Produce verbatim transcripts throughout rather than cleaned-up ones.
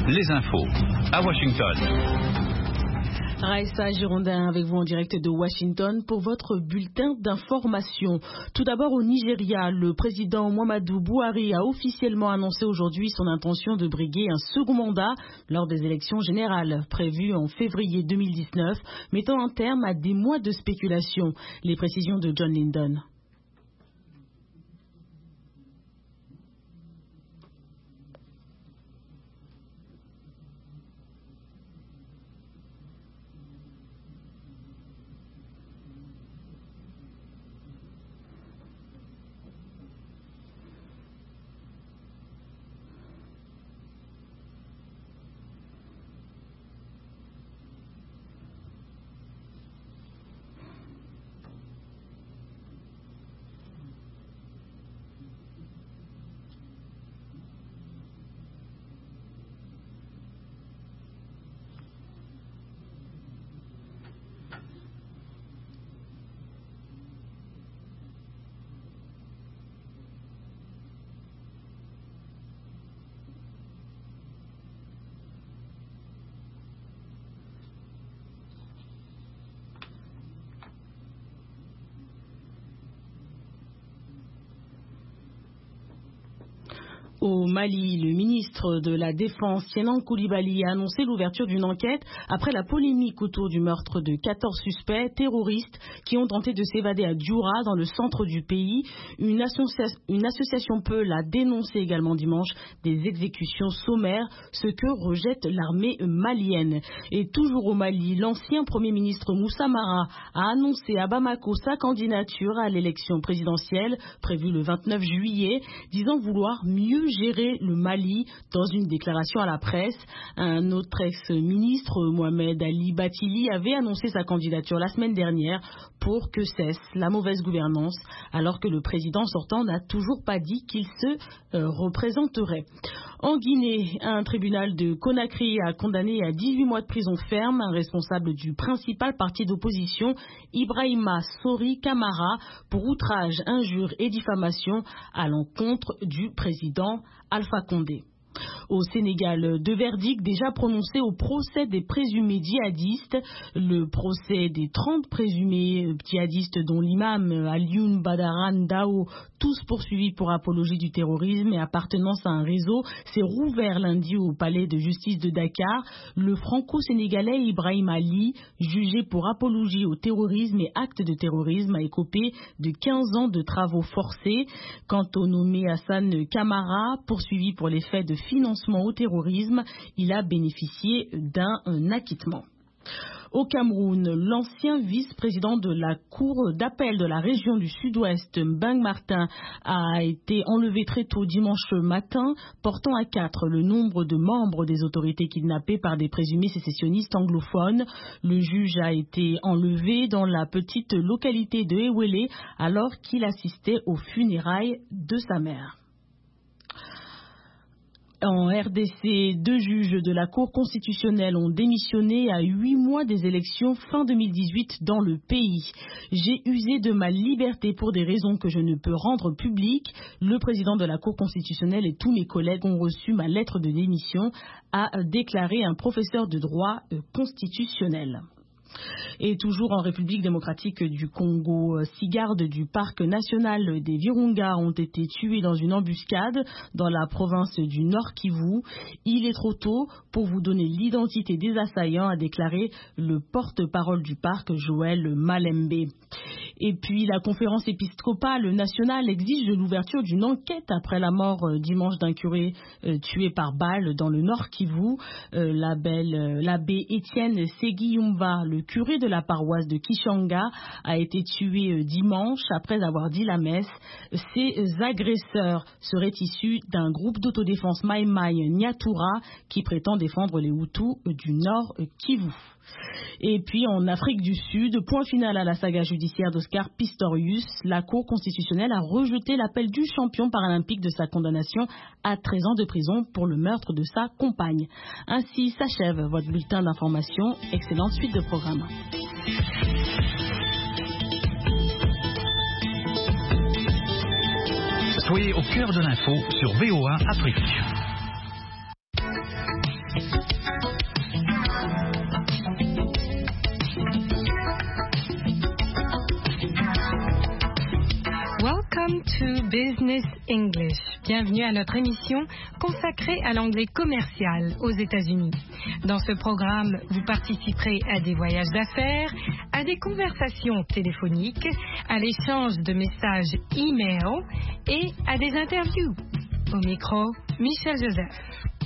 les infos à Washington. Raissa Girondin avec vous en direct de Washington pour votre bulletin d'information. Tout d'abord au Nigeria, le président Muhammadu Buhari a officiellement annoncé aujourd'hui son intention de briguer un second mandat lors des élections générales prévues en février deux mille dix-neuf, mettant un terme à des mois de spéculation. Les précisions de John Linden. Au Mali, le ministre de la Défense, Kenan Koulibaly, a annoncé l'ouverture d'une enquête après la polémique autour du meurtre de quatorze suspects terroristes qui ont tenté de s'évader à Djoura, dans le centre du pays. Une, associa une association Peul a dénoncé également dimanche des exécutions sommaires, ce que rejette l'armée malienne. Et toujours au Mali, l'ancien Premier ministre Moussa Mara a annoncé à Bamako sa candidature à l'élection présidentielle prévue le vingt-neuf juillet, disant vouloir mieux gérer le Mali. Dans une déclaration à la presse, un autre ex-ministre, Mohamed Ali Batili, avait annoncé sa candidature la semaine dernière pour que cesse la mauvaise gouvernance, alors que le président sortant n'a toujours pas dit qu'il se euh, représenterait. En Guinée, un tribunal de Conakry a condamné à dix-huit mois de prison ferme un responsable du principal parti d'opposition, Ibrahima Sori Kamara, pour outrage, injure et diffamation à l'encontre du président Alpha Condé. Au Sénégal, deux verdicts déjà prononcés au procès des présumés djihadistes. Le procès des trente présumés djihadistes, dont l'imam Alioune Badara Ndao, tous poursuivis pour apologie du terrorisme et appartenance à un réseau, s'est rouvert lundi au palais de justice de Dakar. Le franco-sénégalais Ibrahim Ali, jugé pour apologie au terrorisme et acte de terrorisme, a écopé de quinze ans de travaux forcés. Quant au nommé Hassan Kamara, poursuivi pour les faits de financement au terrorisme, il a bénéficié d'un acquittement. Au Cameroun, l'ancien vice-président de la Cour d'appel de la région du Sud-Ouest, Mbang Martin, a été enlevé très tôt dimanche matin, portant à quatre le nombre de membres des autorités kidnappés par des présumés sécessionnistes anglophones. Le juge a été enlevé dans la petite localité de Ewele alors qu'il assistait aux funérailles de sa mère. En R D C, deux juges de la Cour constitutionnelle ont démissionné à huit mois des élections fin deux mille dix-huit dans le pays. J'ai usé de ma liberté pour des raisons que je ne peux rendre publiques. Le président de la Cour constitutionnelle et tous mes collègues ont reçu ma lettre de démission, a déclaré un professeur de droit constitutionnel. Et toujours en République démocratique du Congo, six gardes du parc national des Virunga ont été tués dans une embuscade dans la province du Nord Kivu. Il est trop tôt pour vous donner l'identité des assaillants, a déclaré le porte-parole du parc, Joël Malembe. Et puis la conférence épiscopale nationale exige l'ouverture d'une enquête après la mort euh, dimanche d'un curé euh, tué par balle dans le Nord Kivu. Euh, l'abbé euh, Étienne Seguiumba, le curé de la paroisse de Kishanga, a été tué euh, dimanche après avoir dit la messe. Ces agresseurs seraient issus d'un groupe d'autodéfense Mai Mai Nyatura qui prétend défendre les Hutus du Nord Kivu. Et puis en Afrique du Sud, point final à la saga judiciaire d'Oscar Pistorius, la Cour constitutionnelle a rejeté l'appel du champion paralympique de sa condamnation à treize ans de prison pour le meurtre de sa compagne. Ainsi s'achève votre bulletin d'information. Excellente suite de programme. Soyez au cœur de l'info sur V O A Afrique. Business English. Bienvenue à notre émission consacrée à l'anglais commercial aux États-Unis. Dans ce programme, vous participerez à des voyages d'affaires, à des conversations téléphoniques, à l'échange de messages e-mail et à des interviews. Au micro, Michel Joseph.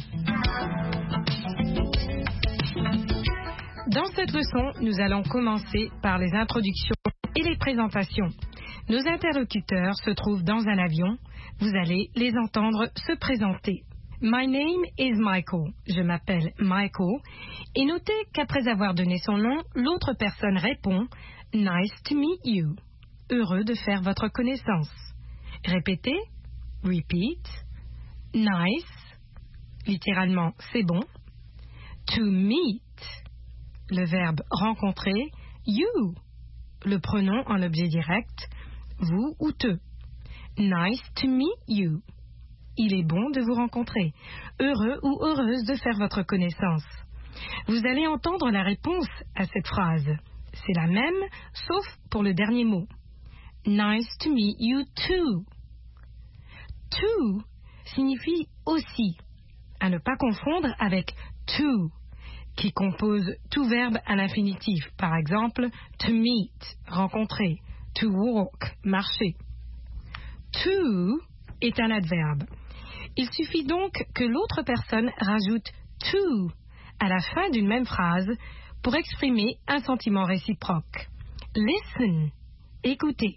Dans cette leçon, nous allons commencer par les introductions et les présentations. Nos interlocuteurs se trouvent dans un avion. Vous allez les entendre se présenter. My name is Michael. Je m'appelle Michael. Et notez qu'après avoir donné son nom, l'autre personne répond Nice to meet you. Heureux de faire votre connaissance. Répétez. Repeat. Nice. Littéralement, c'est bon. To meet. Le verbe rencontrer. You. Le pronom en objet direct. Vous ou te. Nice to meet you. Il est bon de vous rencontrer. Heureux ou heureuse de faire votre connaissance. Vous allez entendre la réponse à cette phrase. C'est la même, sauf pour le dernier mot. Nice to meet you too. To signifie aussi, à ne pas confondre avec to, qui compose tout verbe à l'infinitif. Par exemple, to meet, rencontrer. To walk, marcher. To est un adverbe. Il suffit donc que l'autre personne rajoute to à la fin d'une même phrase pour exprimer un sentiment réciproque. Listen, écoutez.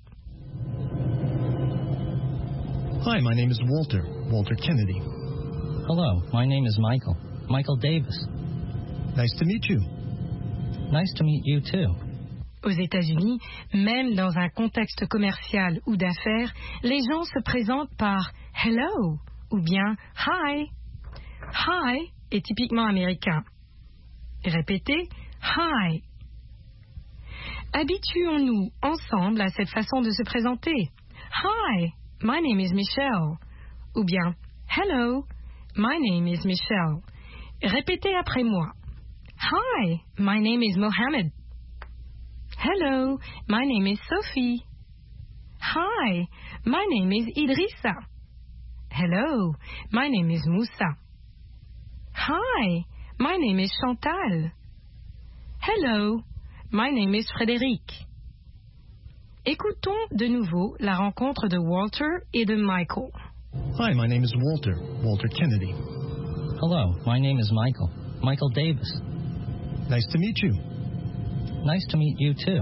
Hi, my name is Walter, Walter Kennedy. Hello, my name is Michael, Michael Davis. Nice to meet you. Nice to meet you too. Aux États-Unis, même dans un contexte commercial ou d'affaires, les gens se présentent par hello ou bien hi. Hi est typiquement américain. Répétez hi. Habituons-nous ensemble à cette façon de se présenter. Hi, my name is Michelle. Ou bien hello, my name is Michelle. Répétez après moi. Hi, my name is Mohammed. Hello, my name is Sophie. Hi, my name is Idrissa. Hello, my name is Moussa. Hi, my name is Chantal. Hello, my name is Frédéric. Écoutons de nouveau la rencontre de Walter et de Michael. Hi, my name is Walter, Walter Kennedy. Hello, my name is Michael, Michael Davis. Nice to meet you. Nice to meet you too.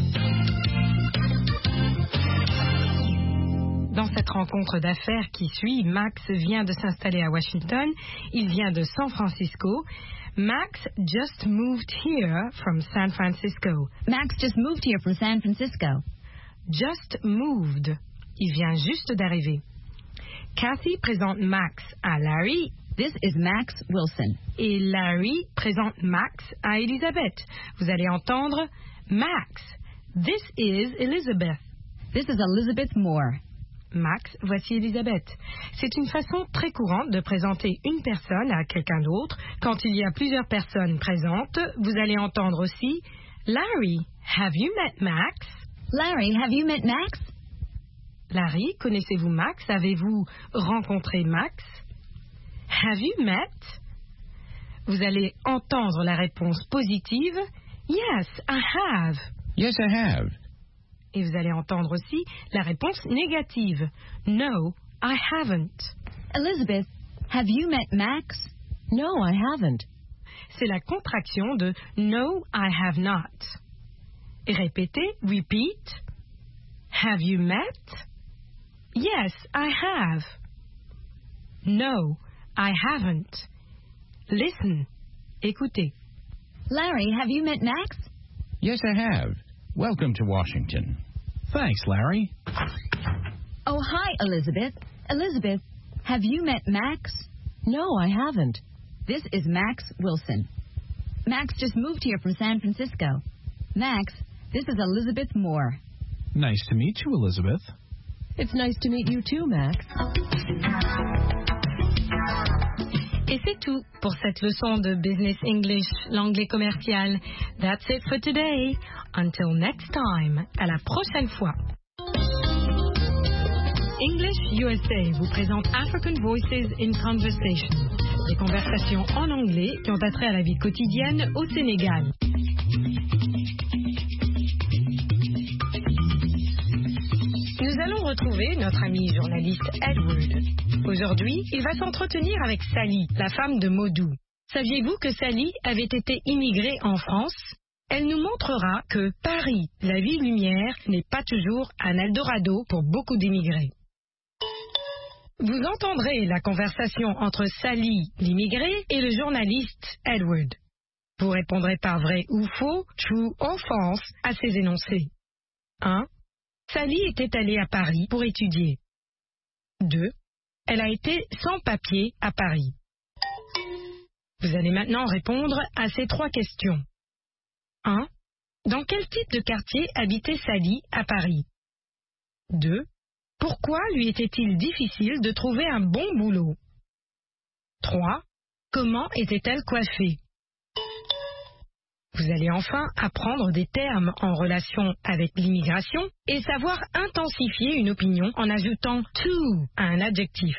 Dans cette rencontre d'affaires qui suit, Max vient de s'installer à Washington. Il vient de San Francisco. Max just moved here from San Francisco. Max just moved here from San Francisco. Just moved. Il vient juste d'arriver. Kathy présente Max à Larry. This is Max Wilson. Et Larry présente Max à Elizabeth. Vous allez entendre Max. This is Elizabeth. This is Elizabeth Moore. Max, voici Elizabeth. C'est une façon très courante de présenter une personne à quelqu'un d'autre. Quand il y a plusieurs personnes présentes, vous allez entendre aussi Larry, have you met Max? Larry, have you met Max? Larry, connaissez-vous Max? Avez-vous rencontré Max? Have you met? Vous allez entendre la réponse positive. Yes, I have. Yes, I have. Et vous allez entendre aussi la réponse négative. No, I haven't. Elizabeth, have you met Max? No, I haven't. C'est la contraction de No, I have not. Et répétez, repeat. Have you met? Yes, I have. No, I haven't. Listen. Écoutez. Larry, have you met Max? Yes, I have. Welcome to Washington. Thanks, Larry. Oh, hi, Elizabeth. Elizabeth, have you met Max? No, I haven't. This is Max Wilson. Max just moved here from San Francisco. Max, this is Elizabeth Moore. Nice to meet you, Elizabeth. It's nice to meet you too, Max. Et c'est tout pour cette leçon de Business English, l'anglais commercial. That's it for today. Until next time. À la prochaine fois. English U S A vous présente African Voices in Conversation, des conversations en anglais qui ont attrait à la vie quotidienne au Sénégal. Nous allons retrouver notre ami journaliste Edward. Aujourd'hui, il va s'entretenir avec Sally, la femme de Modou. Saviez-vous que Sally avait été immigrée en France? Elle nous montrera que Paris, la ville lumière, n'est pas toujours un Eldorado pour beaucoup d'immigrés. Vous entendrez la conversation entre Sally, l'immigrée, et le journaliste Edward. Vous répondrez par vrai ou faux, true ou false, à ces énoncés. un. Sally était allée à Paris pour étudier. deux. Elle a été sans papier à Paris. Vous allez maintenant répondre à ces trois questions. un. Dans quel type de quartier habitait Sally à Paris? deux. Pourquoi lui était-il difficile de trouver un bon boulot? trois. Comment était-elle coiffée? Vous allez enfin apprendre des termes en relation avec l'immigration et savoir intensifier une opinion en ajoutant to à un adjectif.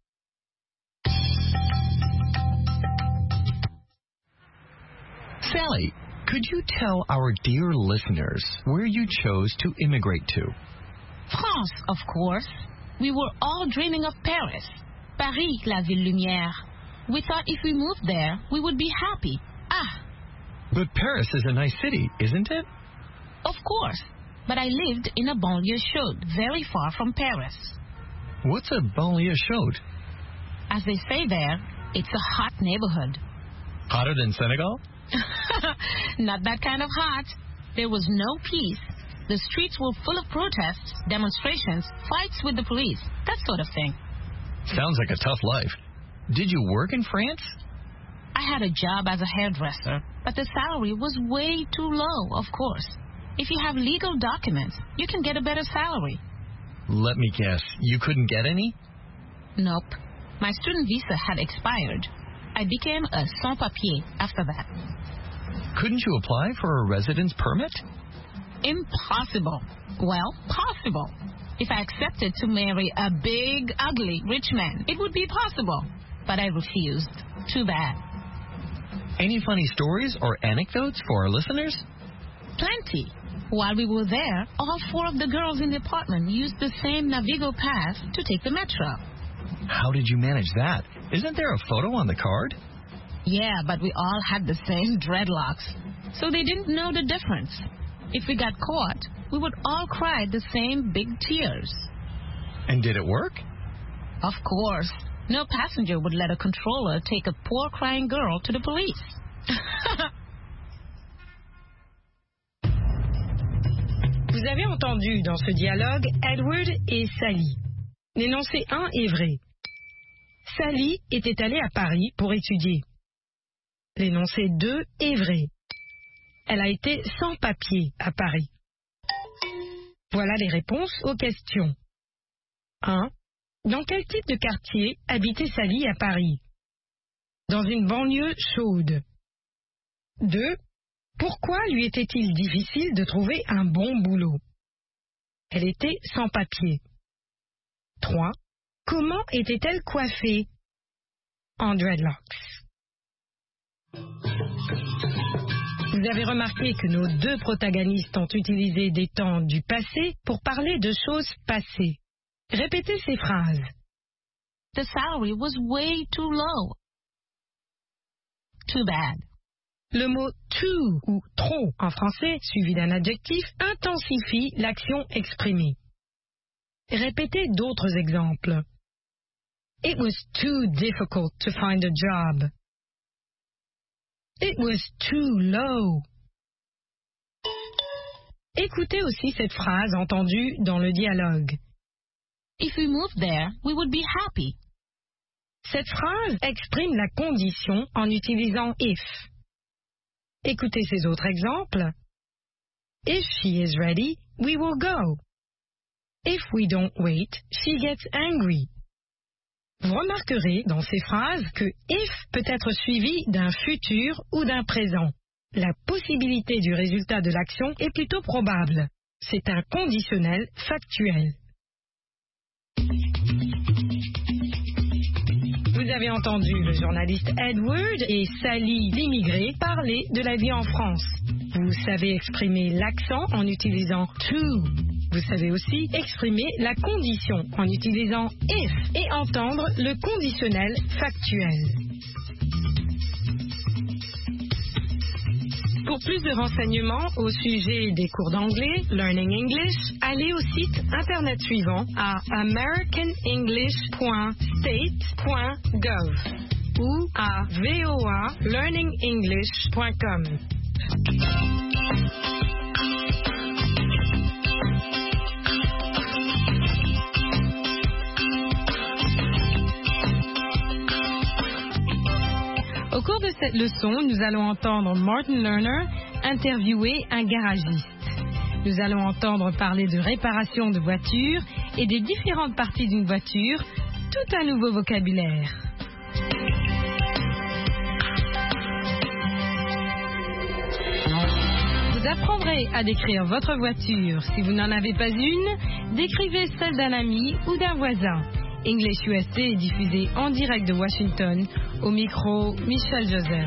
Sally, could you tell our dear listeners where you chose to immigrate to? France, of course. We were all dreaming of Paris. Paris, la ville lumière. We thought if we moved there, we would be happy. Ah! But Paris is a nice city, isn't it? Of course. But I lived in a banlieue chaude, very far from Paris. What's a banlieue chaude? As they say there, it's a hot neighborhood. Hotter than Senegal? Not that kind of hot. There was no peace. The streets were full of protests, demonstrations, fights with the police, that sort of thing. Sounds like a tough life. Did you work in France? I had a job as a hairdresser, but the salary was way too low, of course. If you have legal documents, you can get a better salary. Let me guess, you couldn't get any? Nope. My student visa had expired. I became a sans-papier after that. Couldn't you apply for a residence permit? Impossible. Well, possible. If I accepted to marry a big, ugly, rich man, it would be possible. But I refused. Too bad. Any funny stories or anecdotes for our listeners? Plenty. While we were there, all four of the girls in the apartment used the same Navigo pass to take the metro. How did you manage that? Isn't there a photo on the card? Yeah, but we all had the same dreadlocks, so they didn't know the difference. If we got caught, we would all cry the same big tears. And did it work? Of course. No passenger would let a controller take a poor crying girl to the police. Vous avez entendu dans ce dialogue Edward et Sally. L'énoncé un est vrai. Sally était allée à Paris pour étudier. L'énoncé deux est vrai. Elle a été sans papier à Paris. Voilà les réponses aux questions. un. Dans quel type de quartier habitait Sally à Paris? Dans une banlieue chaude. deux. Pourquoi lui était-il difficile de trouver un bon boulot? Elle était sans papier. trois. Comment était-elle coiffée? En dreadlocks. Vous avez remarqué que nos deux protagonistes ont utilisé des temps du passé pour parler de choses passées. Répétez ces phrases. The salary was way too low. Too bad. Le mot too ou trop en français, suivi d'un adjectif, intensifie l'action exprimée. Répétez d'autres exemples. It was too difficult to find a job. It was too low. Écoutez aussi cette phrase entendue dans le dialogue. If we moved there, we would be happy. Cette phrase exprime la condition en utilisant if. Écoutez ces autres exemples. If she is ready, we will go. If we don't wait, she gets angry. Vous remarquerez dans ces phrases que if peut être suivi d'un futur ou d'un présent. La possibilité du résultat de l'action est plutôt probable. C'est un conditionnel factuel. Vous avez entendu le journaliste Edward et Sally, l'immigré, parler de la vie en France. Vous savez exprimer l'accent en utilisant to. Vous savez aussi exprimer la condition en utilisant if et entendre le conditionnel factuel. Pour plus de renseignements au sujet des cours d'anglais, Learning English, allez au site internet suivant à american english point state point gov ou à voa learning english point com. Au cours de cette leçon, nous allons entendre Martin Lerner interviewer un garagiste. Nous allons entendre parler de réparation de voitures et des différentes parties d'une voiture, tout un nouveau vocabulaire. Vous apprendrez à décrire votre voiture. Si vous n'en avez pas une, décrivez celle d'un ami ou d'un voisin. English U S A est diffusé en direct de Washington, au micro Michel Joseph.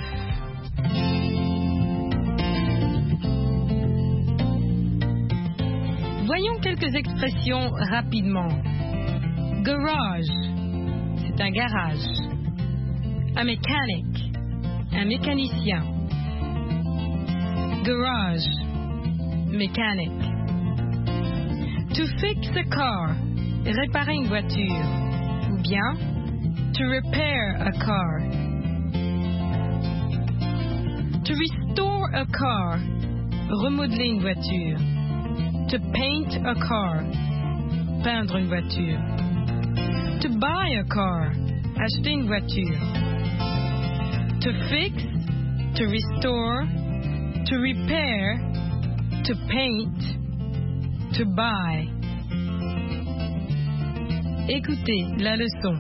Voyons quelques expressions rapidement. Garage, c'est un garage. A mechanic, un mécanicien. Garage, mechanic. To fix a car, réparer une voiture. Ou bien, to repair a car. To restore a car, remodeler une voiture. To paint a car, peindre une voiture. To buy a car, acheter une voiture. To fix, to restore, to repair, to paint, to buy. Écoutez la leçon.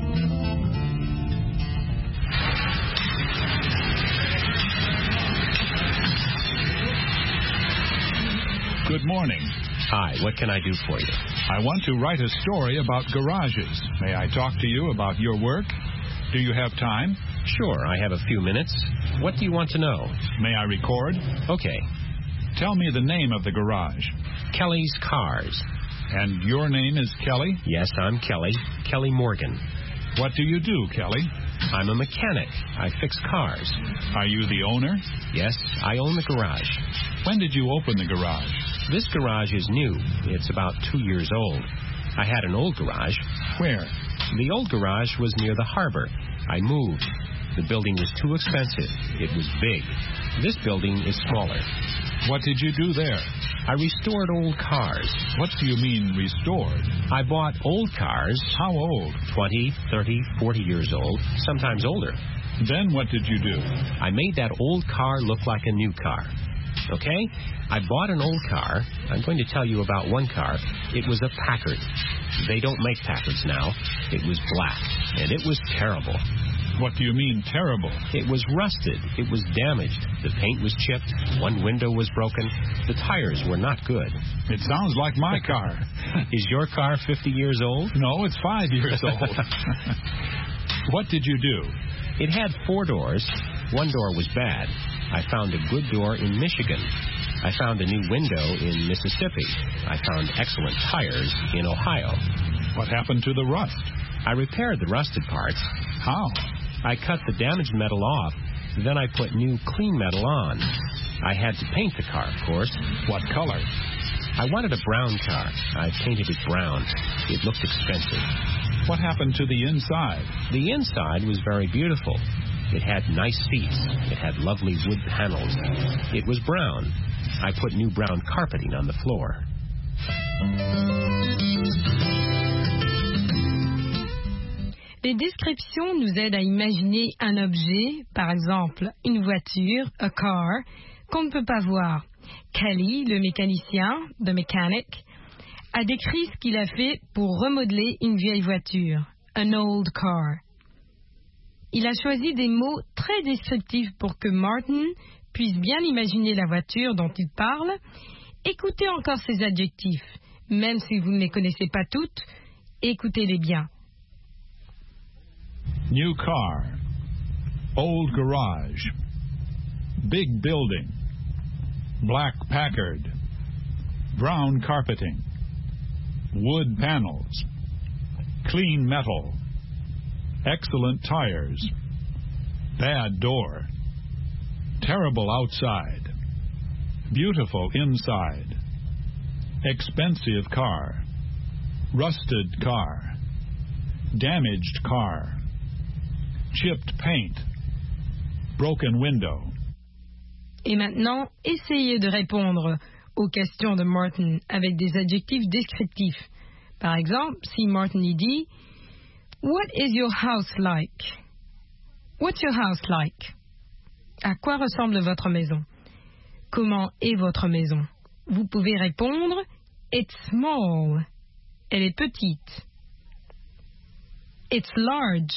Good morning. Hi, what can I do for you? I want to write a story about garages. May I talk to you about your work? Do you have time? Sure, I have a few minutes. What do you want to know? May I record? Okay. Tell me the name of the garage. Kelly's Cars. And your name is Kelly? Yes, I'm Kelly. Kelly Morgan. What do you do, Kelly? I'm a mechanic. I fix cars. Are you the owner? Yes, I own the garage. When did you open the garage? This garage is new. It's about two years old. I had an old garage. Where? The old garage was near the harbor. I moved. The building was too expensive. It was big. This building is smaller. What did you do there? I restored old cars. What do you mean, restored? I bought old cars. How old? twenty, thirty, forty years old, sometimes older. Then what did you do? I made that old car look like a new car. Okay? I bought an old car. I'm going to tell you about one car. It was a Packard. They don't make Packards now. It was black, and it was terrible. What do you mean, terrible? It was rusted. It was damaged. The paint was chipped. One window was broken. The tires were not good. It sounds like my car. Is your car fifty years old? No, it's five years old. What did you do? It had four doors. One door was bad. I found a good door in Michigan. I found a new window in Mississippi. I found excellent tires in Ohio. What happened to the rust? I repaired the rusted parts. How? I cut the damaged metal off. Then I put new clean metal on. I had to paint the car, of course. What color? I wanted a brown car. I painted it brown. It looked expensive. What happened to the inside? The inside was very beautiful. It had nice seats. It had lovely wood panels. It was brown. I put new brown carpeting on the floor. Les descriptions nous aident à imaginer un objet, par exemple une voiture, a car, qu'on ne peut pas voir. Kelly, le mécanicien, the mechanic, a décrit ce qu'il a fait pour remodeler une vieille voiture, an old car. Il a choisi des mots très descriptifs pour que Martin puisse bien imaginer la voiture dont il parle. Écoutez encore ces adjectifs. Même si vous ne les connaissez pas toutes, écoutez-les bien. New car. Old garage. Big building. Black Packard. Brown carpeting. Wood panels. Clean metal. Excellent tires. Bad door. Terrible outside. Beautiful inside. Expensive car. Rusted car. Damaged car. Chipped paint. Broken window. Et maintenant, essayez de répondre aux questions de Martin avec des adjectifs descriptifs. Par exemple, si Martin y dit What is your house like? What's your house like? À quoi ressemble votre maison? Comment est votre maison? Vous pouvez répondre It's small. Elle est petite. It's large.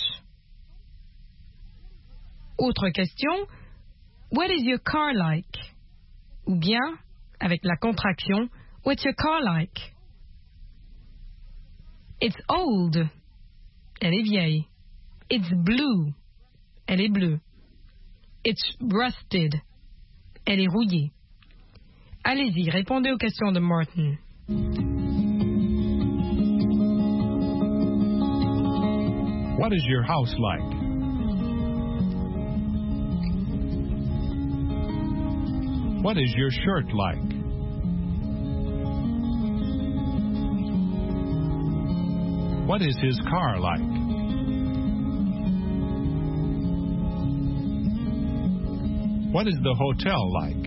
Autre question, What is your car like? Ou bien, avec la contraction, What's your car like? It's old. Elle est vieille. It's blue. Elle est bleue. It's rusted. Elle est rouillée. Allez-y, répondez aux questions de Martin. What is your house like? What is your shirt like? What is his car like? What is the hotel like?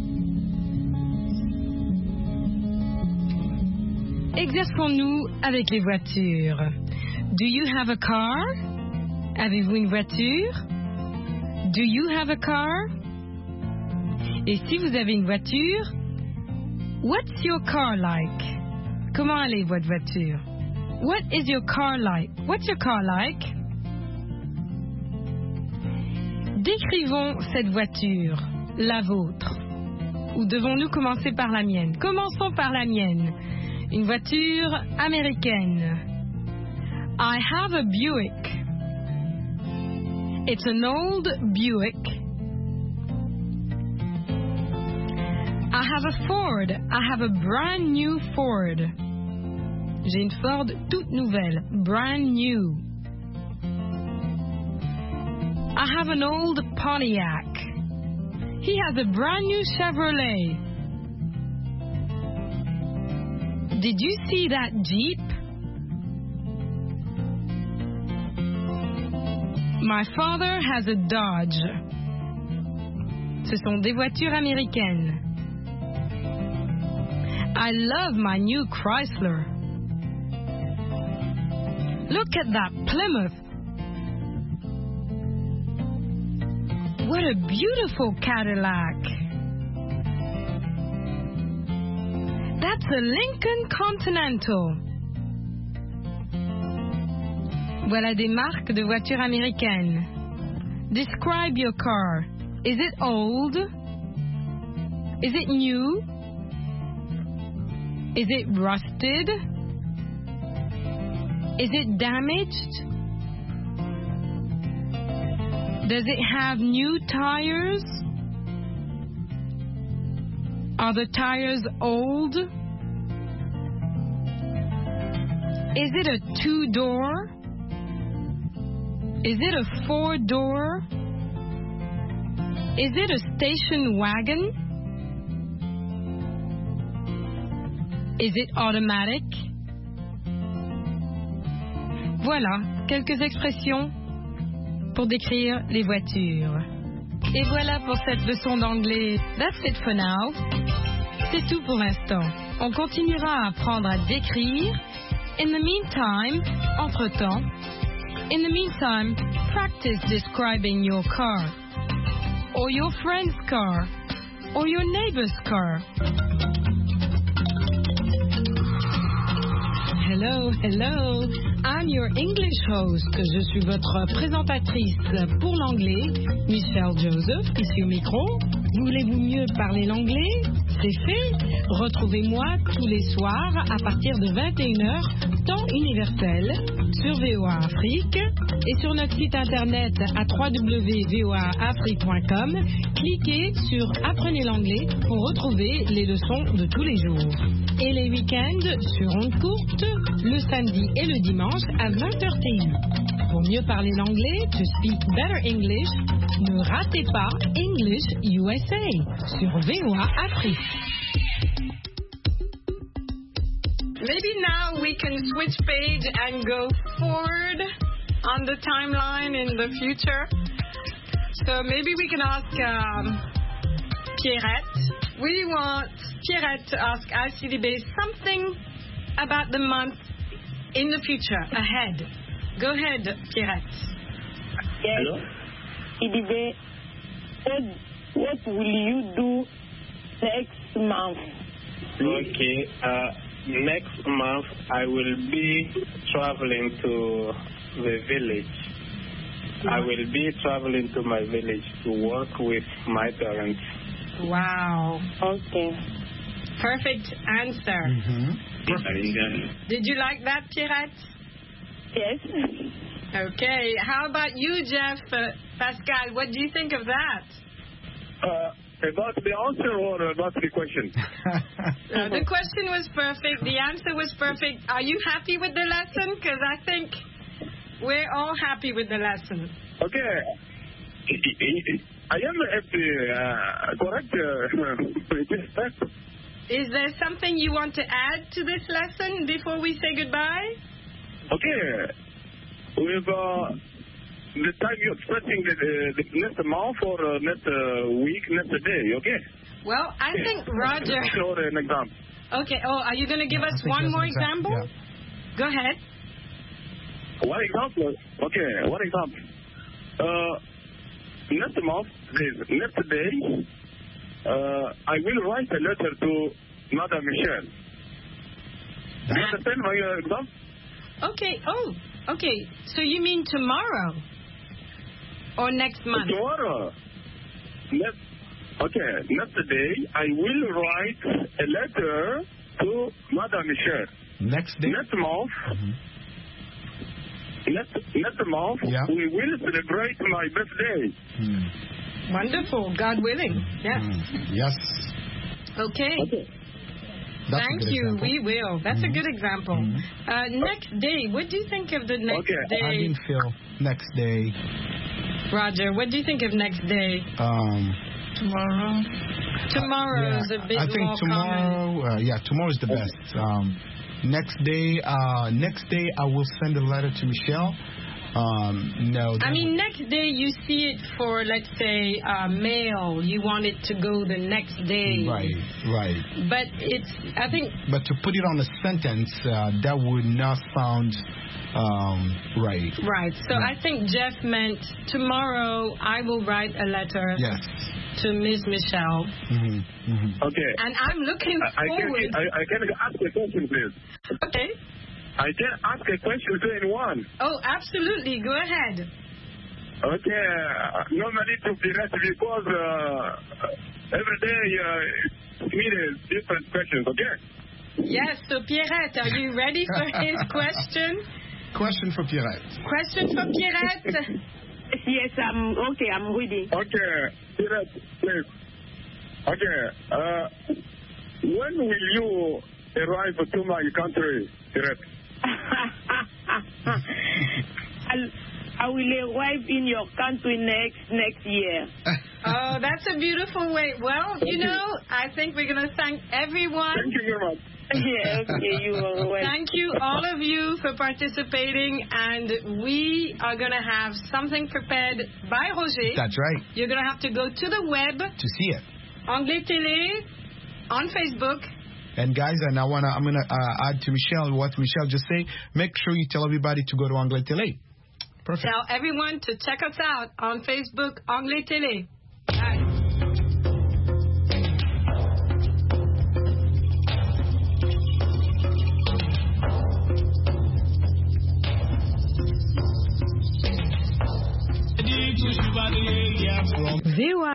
Exerçons-nous avec les voitures. Do you have a car? Avez-vous une voiture? Do you have a car? Et si vous avez une voiture, what's your car like? Comment allait votre voiture? What is your car like? What's your car like? Décrivons cette voiture, la vôtre. Ou devons-nous commencer par la mienne? Commençons par la mienne. Une voiture américaine. I have a Buick. It's an old Buick. I have a Ford. I have a brand new Ford. J'ai une Ford toute nouvelle, brand new. I have an old Pontiac. He has a brand new Chevrolet. Did you see that Jeep? My father has a Dodge. Ce sont des voitures américaines. I love my new Chrysler. Look at that Plymouth. What a beautiful Cadillac. That's a Lincoln Continental. Voilà des marques de voitures américaines. Describe your car. Is it old? Is it new? Is it rusted? Is it damaged? Does it have new tires? Are the tires old? Is it a two-door? Is it a four-door? Is it a station wagon? Is it automatic? Voilà quelques expressions pour décrire les voitures. Et voilà pour cette leçon d'anglais. That's it for now. C'est tout pour l'instant. On continuera à apprendre à décrire. In the meantime, entre-temps, in the meantime, practice describing your car, or your friend's car, or your neighbor's car. Hello, hello. I'm your English host. Je suis votre présentatrice pour l'anglais, Michelle Joseph, ici au micro. Voulez-vous mieux parler l'anglais? C'est fait. Retrouvez-moi tous les soirs à partir de vingt et une heures, temps universel, sur V O A Afrique Et sur notre site internet à w w w point v o a afrique point com, cliquez sur Apprenez l'anglais pour retrouver les leçons de tous les jours. Et les week-ends sur ondes courtes, le samedi et le dimanche à vingt heures T U. Pour mieux parler l'anglais, to speak better English, ne ratez pas English U S A sur V O A Afrique. Maybe now we can switch page and go forward on the timeline in the future. So maybe we can ask um, Pierrette. We want Pierrette to ask Alcidibé something about the month in the future, ahead. Go ahead, Pierrette. Yes. Hello? Idibé, what, what will you do next month? Okay. Uh, next month I will be traveling to the village. I will be traveling to my village to work with my parents. Wow. Okay. Perfect answer. Mm-hmm. Perfect. Did you like that, Pierrette? Yes. Okay. How about you, Jeff? Uh, Pascal, what do you think of that? Uh, about the answer or about the question? uh, the question was perfect. The answer was perfect. Are you happy with the lesson? Because I think we're all happy with the lesson. Okay. I am happy. Uh, correct. Uh, Is there something you want to add to this lesson before we say goodbye? Okay. With uh, the time you're expecting the, the, the next month or uh, next uh, week, next day, okay? Well, I okay. think Roger... Or an example. Okay. Oh, are you going to give yeah, us one more example? example? Yeah. Go ahead. One example? Okay, one example. Uh, next month, next day, uh, I will write a letter to Madame Michelle. Do you understand my uh, example? Okay. Oh, okay. So you mean tomorrow? Or next month? Tomorrow. Next, okay, next day, I will write a letter to Madame Michelle. Next day? Next month. Mm-hmm. Next, next month, yeah. we will celebrate my birthday. Mm. Wonderful. God willing. Yes. Mm. Yes. Okay. Okay. That's Thank you. Example. We will. That's mm-hmm. a good example. Mm-hmm. Uh, next day. What do you think of the next okay. day? I didn't feel next day. Roger, what do you think of next day? Um, tomorrow. Tomorrow uh, is yeah, a bit I think more tomorrow. Uh, yeah, tomorrow is the best. Um, next day. Uh, next day, I will send a letter to Michelle. Um, no. I mean, next day you see it for, let's say, uh, mail. You want it to go the next day. Right, right. But it's, I think... But to put it on a sentence, uh, that would not sound um, right. Right. So yeah. I think Jeff meant tomorrow I will write a letter yes. to Miss Michelle. Mm-hmm, mm-hmm. Okay. And I'm looking I, forward... I can, I, I can ask a question, please. Okay. I can ask a question to anyone. Oh, absolutely. Go ahead. Okay. Uh, normally to be ready because uh, every day uh, it's needed different questions, okay? Yes. So, Pierrette, are you ready for his question? Question for Pierrette. Question for Pierrette? Yes, I'm okay. I'm ready. Okay. Pierrette, please. Okay. Uh, when will you arrive to my country, Pierrette? I'll, I will arrive in your country next next year. Oh, that's a beautiful way. Well, you know, I think we're going to thank everyone. Thank you very much. Yeah, okay, you are welcome. Thank you, all of you, for participating. And we are going to have something prepared by Roger. That's right. You're going to have to go to the web. To see it. Anglais Télé on Facebook. And guys, and I wanna, I'm gonna uh, add to Michelle what Michelle just said. Make sure you tell everybody to go to Anglais Télé. Perfect. Tell everyone to check us out on Facebook, Anglais Télé. Bye. V O A